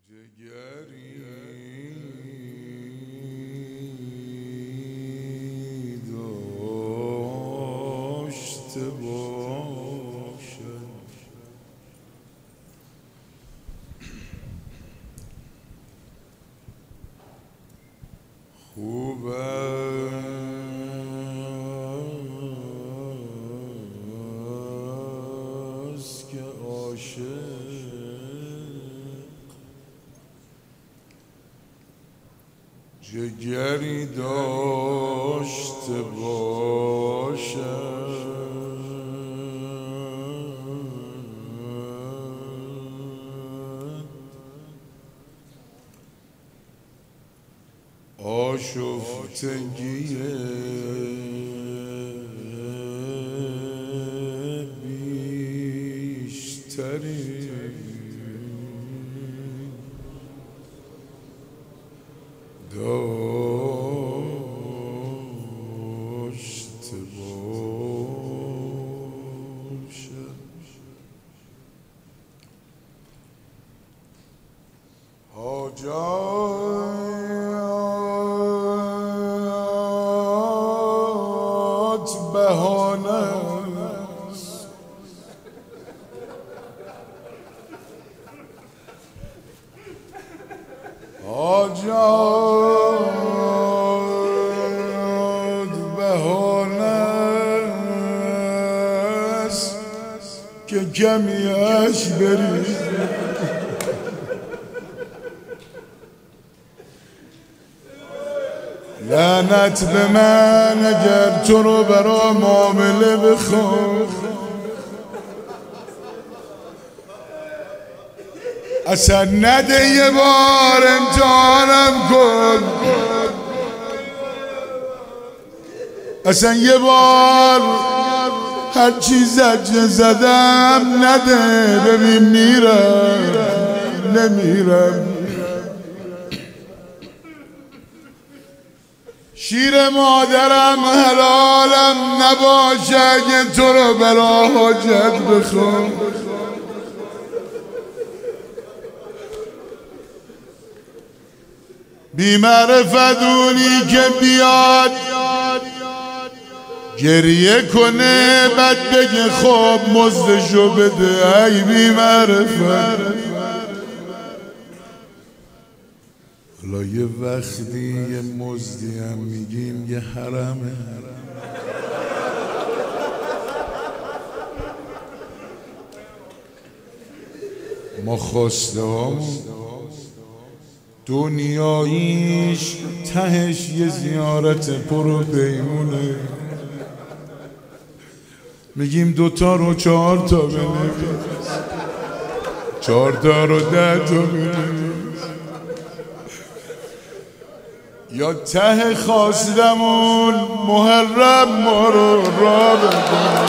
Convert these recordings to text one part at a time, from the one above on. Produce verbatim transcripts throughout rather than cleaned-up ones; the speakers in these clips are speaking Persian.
جگری داشته باشد خوب است که عاشق جگری داشته باشد آشفتگی بیشتری داشته باشد حاجات بهانه است حاجات بهانه است که کمیش بری لعنت به من اگر تو رو برا معامله بخوام اصلا نده یه بار امتحانم کن اصلا یه بار هر چی زجه زدم نده ببین میرم نمیرم شیر مادرم حلالم نباشه اگه تو رو برا حاجت بخوام بی معرفت اونی که بیاد گریه کنه بعد بگه خب مزدشو بده ای بی معرفت حالا یه وقتی یه مزدی هم میگیم یه حرمه ما خواسته هامون دنیاییش تهش یه زیارت پرو پیمونه میگیم دوتا رو چهار تا بنویس چهار تا رو ده تا بنویس یا ته خواستمون محرم ما رو را بکن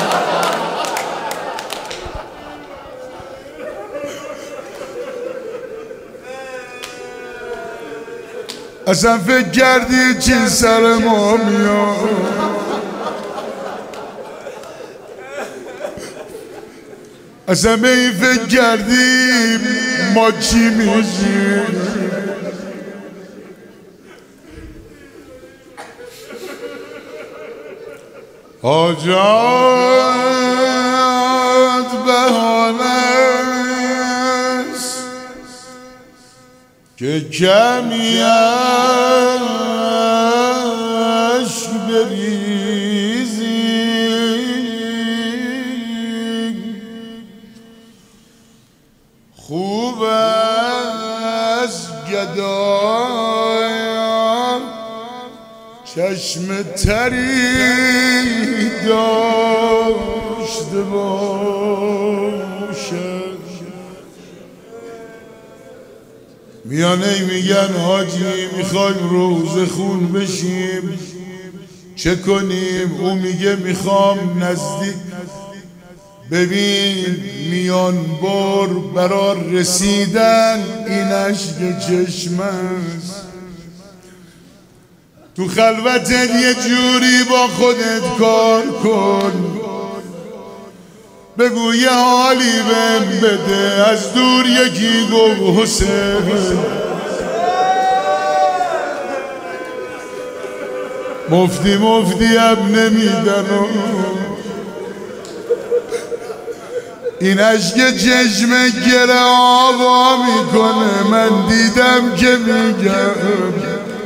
اصلا فکر کردی چی سر ما میاد اصلا به این فکر کردی ما چی میشیم حاجات بهانه است که کمی اشک بریزی خوب است گدایان چشم تری داشته باشد میانه میگن حاجی میخوایم روزه خون بشیم چه کنیم؟ او میگه میخوام نزدیک ببین میان بار برا رسیدن این عشق چشم است تو خلوتت یه جوری با خودت کار کن بگو یه حالی بهم بده. از دور یکی گفت حسین. مفتی مفتی اب نمیدن این عشق چشم گره آوا میکنه. من دیدم که میگم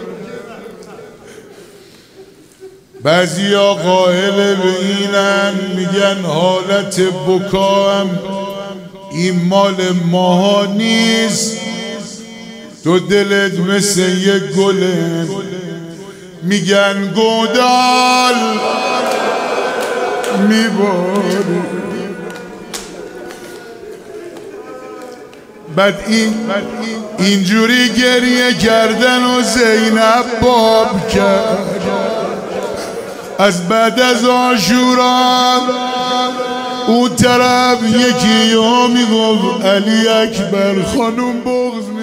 بعضی ها قائل به اینن، میگن حالت بکام این مال ماها نیست. تو دلت مثل یک گله، میگن گودال میباری. بعد این اینجوری گریه کردن و زینب باب کرد. از بعد از عاشورا اون طرف یکی ها میگفت علی اکبر خانوم بغض